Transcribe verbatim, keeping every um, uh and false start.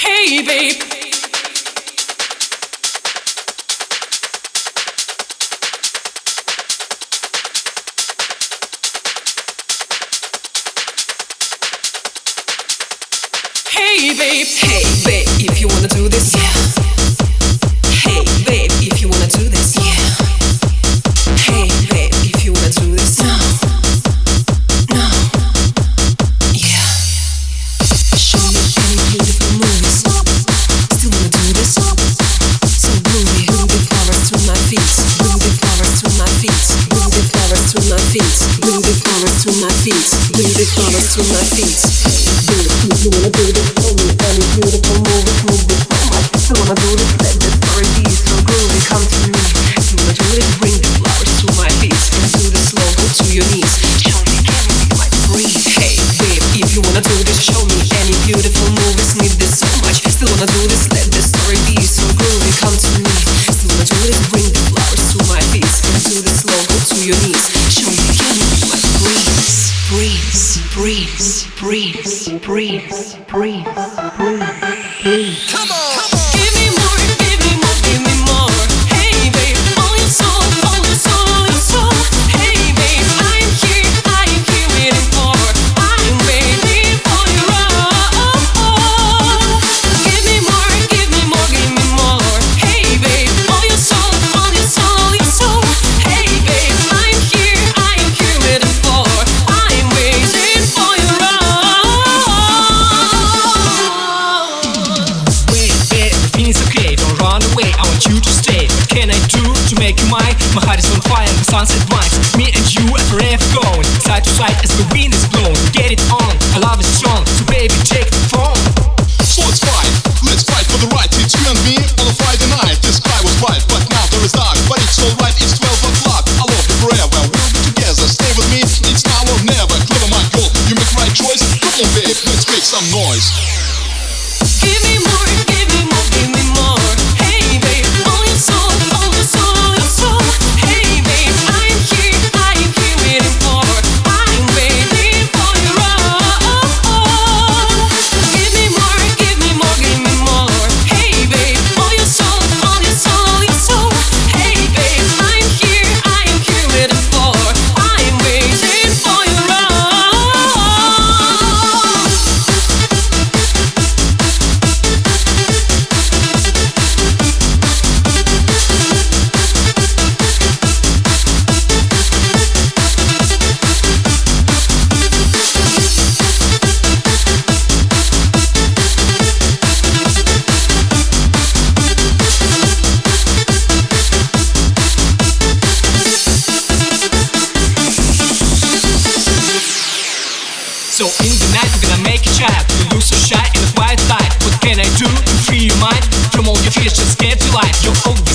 Hey babe. Hey babe, hey babe, if you wanna do this, yeah. Hey babe, if you wanna do this, yeah. Hey babe, if you wanna do this, no, no, yeah. Show me any beautiful movies. Still wanna do this? So groovy, groovy flowers to my feet, groovy flowers to my feet, groovy flowers to my feet, groovy flowers to my feet, groovy flowers to my feet. You wanna do this, show me any beautiful movies, move this so much. You wanna do this, let this story be so groovy, come to me. You wanna do this, bring the flowers to my feet, and do the slow, go to your knees. Show me, can you be my breathe? Hey babe, if you wanna do this, show me any beautiful movies, need this so much. Still wanna do this, let this story be so groovy, come to me. Still wanna do this, bring the flowers to my feet, and do the slow, go to your knees. Show me, can you be my breathe? Breathe, breathe, breathe, breathe, breathe, breathe, breathe. Come on, come on. Give me more, give me more, give me more. Hey babe, all your soul, all your soul, all your soul. Hey babe, I'm here, I am here waiting for. I'm waiting for your love. Give me more, give me more, give me more. Hey babe, all your soul, all your soul, all your soul. Hey babe, I'm here, I am here waiting for. I'm waiting for your love. Wait, babe, everything's okay, don't run away, I want you to stay. What can I do to make you mine? My heart is on fire and the sunset blinds me and you are forever going side to side as the wind is blowing. Get it on, our love is strong, so baby take the phone. So let's fight, let's fight for the right. It's you and me on a Friday night. The sky was bright, but now there is dark. But it's alright, it's twelve o'clock. I love you forever, we'll be together. Stay with me, it's now or never. Clever my girl, you make the right choice. Come on babe, let's make some noise. Give me more, give me more, give me more. Hey babe, all your soul, all your soul, all your soul. Hey babe, I'm here, I am here waiting for. I'm waiting for your love. Give me more, give me more, give me more. Hey babe, all your soul, all your soul, all your soul. Hey babe, I'm here, I am here waiting for. I'm waiting for your love. So in the night we're gonna make a child. You lose so shy in the quiet light. What can I do to free your mind from all your fears? Just get to life. You're all